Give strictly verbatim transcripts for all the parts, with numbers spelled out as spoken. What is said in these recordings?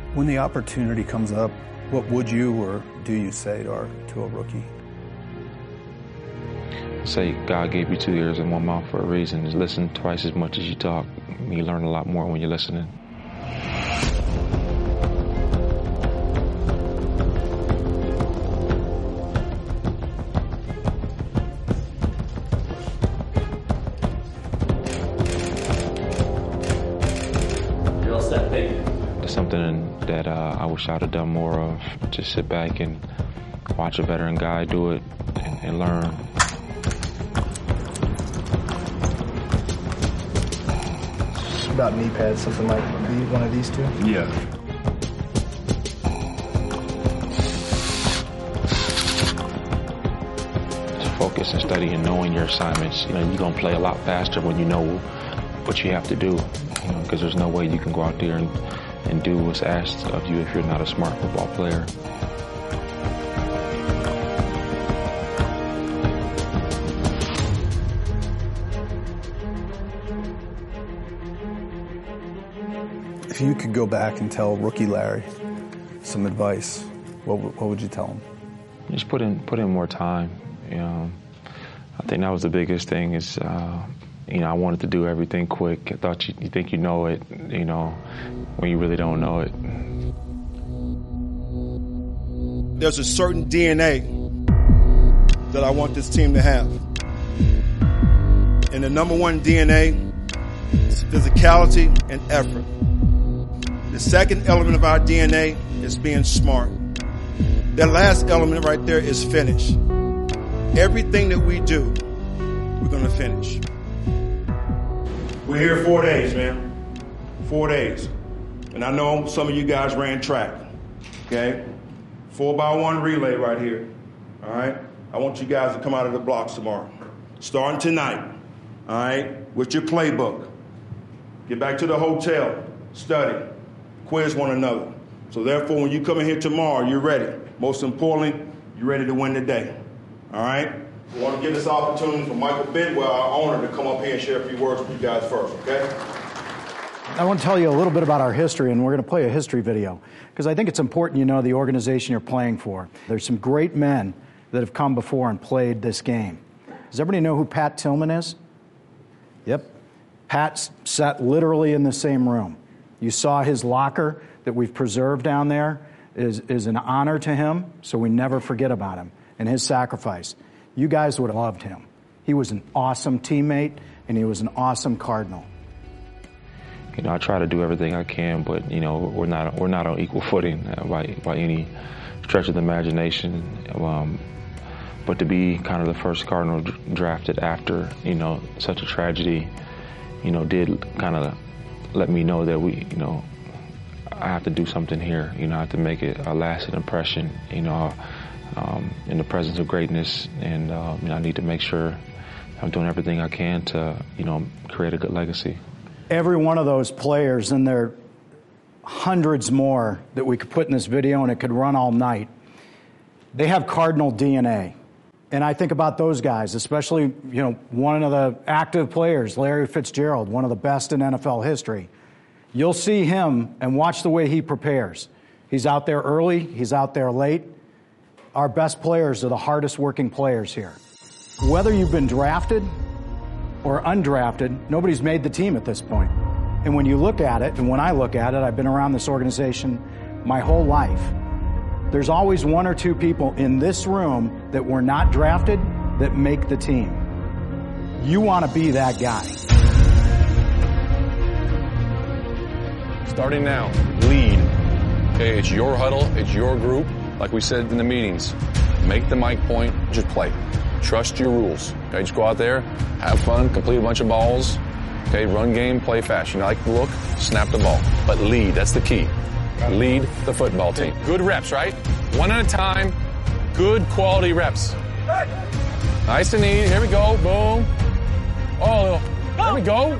When the opportunity comes up, what would you or do you say to, our, to a rookie? Say God gave you two ears and one mouth for a reason. Just listen twice as much as you talk. You learn a lot more when you're listening. You're all set, thank you. It's something that uh, I wish I'd have done more of. Just sit back and watch a veteran guy do it and, and learn. About knee pads, something like one of these two? Yeah. Just focus and study and knowing your assignments. You know, you're going to play a lot faster when you know what you have to do. You know, because there's no way you can go out there and, and do what's asked of you if you're not a smart football player. If you could go back and tell rookie Larry some advice, what, what would you tell him? Just put in put in more time. You know, I think that was the biggest thing. Is uh, you know, I wanted to do everything quick. I thought you, you think you know it, you know, when you really don't know it. There's a certain D N A that I want this team to have, and the number one D N A is physicality and effort. The second element of our D N A is being smart. That last element right there is finish. Everything that we do, we're going to finish. We're here four days, man. Four days. And I know some of you guys ran track, okay? Four by one relay right here, all right? I want you guys to come out of the blocks tomorrow. Starting tonight, all right, with your playbook. Get back to the hotel, study. Quiz one another. So therefore, when you come in here tomorrow, you're ready. Most importantly, you're ready to win the day. All right? We want to give this opportunity for Michael Bidwell, our owner, to come up here and share a few words with you guys first, okay? I want to tell you a little bit about our history, and we're going to play a history video, because I think it's important you know the organization you're playing for. There's some great men that have come before and played this game. Does everybody know who Pat Tillman is? Yep. Pat sat literally in the same room. You saw his locker that we've preserved down there is, is an honor to him, so we never forget about him and his sacrifice. You guys would have loved him. He was an awesome teammate, and he was an awesome Cardinal. You know, I try to do everything I can, but you know, we're not we're not on equal footing by by any stretch of the imagination. Um, but to be kind of the first Cardinal drafted after you know such a tragedy, you know, did kind of let me know that we, you know, I have to do something here. You know, I have to make it a lasting impression. You know, um, in the presence of greatness, and uh, you know, I need to make sure I'm doing everything I can to, you know, create a good legacy. Every one of those players, and there are hundreds more that we could put in this video, and it could run all night. They have Cardinal D N A. And I think about those guys, especially, you know, one of the active players, Larry Fitzgerald, one of the best in N F L history. You'll see him and watch the way he prepares. He's out there early. He's out there late. Our best players are the hardest working players here. Whether you've been drafted or undrafted, nobody's made the team at this point. And when you look at it, and when I look at it, I've been around this organization my whole life. There's always one or two people in this room that were not drafted that make the team. You want to be that guy. Starting now, lead. Okay, it's your huddle, it's your group. Like we said in the meetings, make the mic point, just play. Trust your rules. Okay, just go out there, have fun, complete a bunch of balls. Okay, run game, play fast. You know, like the look, snap the ball. But lead, that's the key. Lead the football team. Good reps, right? One at a time, good quality reps. Nice and easy. Here we go. Boom. Oh, there we go.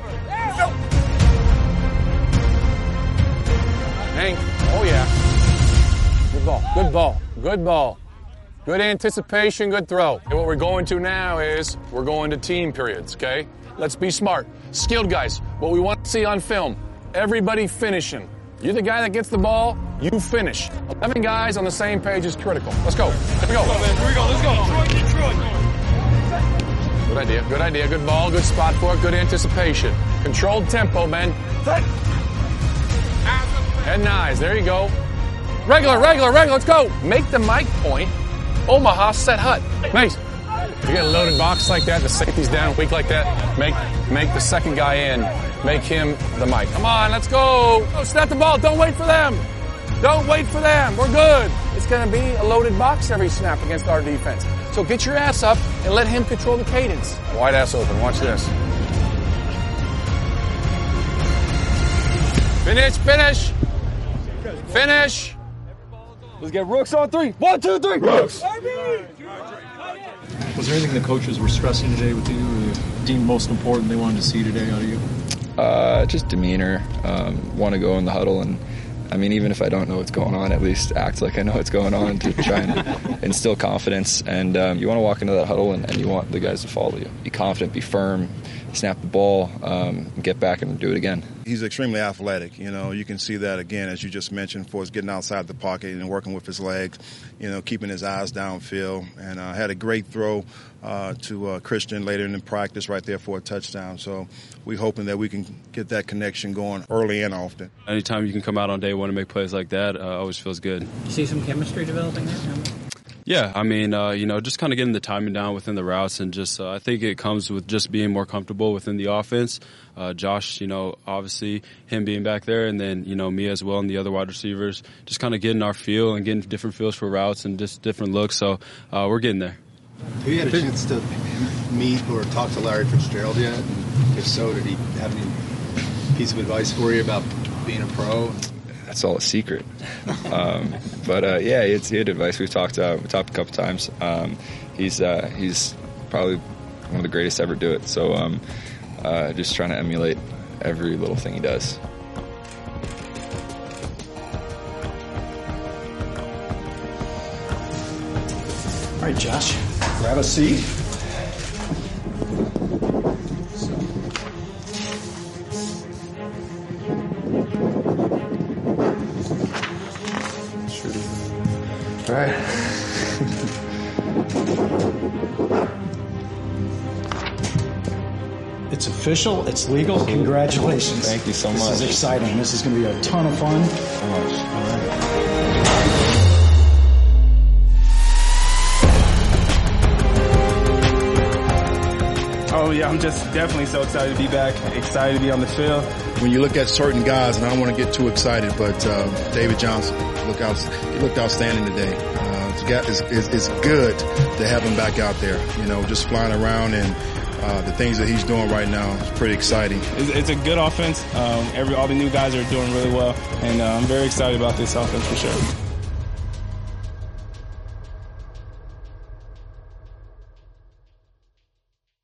Hank. Oh, yeah. Good ball. Good ball. Good ball. Good anticipation. Good throw. And what we're going to now is we're going to team periods, okay? Let's be smart. Skilled guys. What we want to see on film, everybody finishing. You're the guy that gets the ball, You finish. eleven guys on the same page is critical. Let's go. Here we go. Here we go. Let's go. Detroit, Detroit. Good idea. Good idea. Good ball. Good spot for it. Good anticipation. Controlled tempo, men. Head and eyes. There you go. Regular, regular, regular. Let's go. Make the mic point. Omaha set hut. Mace. You get a loaded box like that, the safety's down, weak like that, make make the second guy in, make him the mic. Come on, let's go. Oh, snap the ball. Don't wait for them. Don't wait for them. We're good. It's going to be a loaded box every snap against our defense. So get your ass up and let him control the cadence. Wide ass open. Watch this. Finish, finish. Finish. Let's get Rooks on three. One, two, three. Rooks. Was there anything the coaches were stressing today with you or deemed most important they wanted to see today out of you? Uh, just demeanor. Um, want to go in the huddle and, I mean, even if I don't know what's going on, at least act like I know what's going on to try and instill confidence. And um, you want to walk into that huddle and, and you want the guys to follow you. Be confident, be firm, snap the ball, um, get back and do it again. He's extremely athletic. You know, you can see that again, as you just mentioned, for us getting outside the pocket and working with his legs, you know, keeping his eyes downfield. And uh, had a great throw uh, to uh, Christian later in the practice right there for a touchdown. So we're hoping that we can get that connection going early and often. Anytime you can come out on day one and make plays like that, uh, always feels good. You see some chemistry developing there? Yeah, I mean, uh, you know, just kind of getting the timing down within the routes, and just uh, I think it comes with just being more comfortable within the offense. Uh, Josh, you know, obviously him being back there, and then, you know, me as well and the other wide receivers, just kind of getting our feel and getting different feels for routes and just different looks. So uh, we're getting there. Have you had a chance to meet or talk to Larry Fitzgerald yet? And if so, did he have any piece of advice for you about being a pro? That's all a secret. Um, but uh, yeah, it's he had advice. We've talked. Uh, we talked a couple times. Um, he's uh, he's probably one of the greatest to ever do it. So um, uh, just trying to emulate every little thing he does. All right, Josh, grab a seat. All right. It's official. It's legal. Congratulations. Thank you so much. This is exciting. This is going to be a ton of fun. So much. All right. Oh, yeah, I'm just definitely so excited to be back, excited to be on the field. When you look at certain guys, and I don't want to get too excited, but uh, David Johnson, look out, he looked outstanding today. Uh, it's, got, it's, it's, it's good to have him back out there, you know, just flying around, and uh, the things that he's doing right now is pretty exciting. It's, it's a good offense. Um, every all the new guys are doing really well, and uh, I'm very excited about this offense for sure.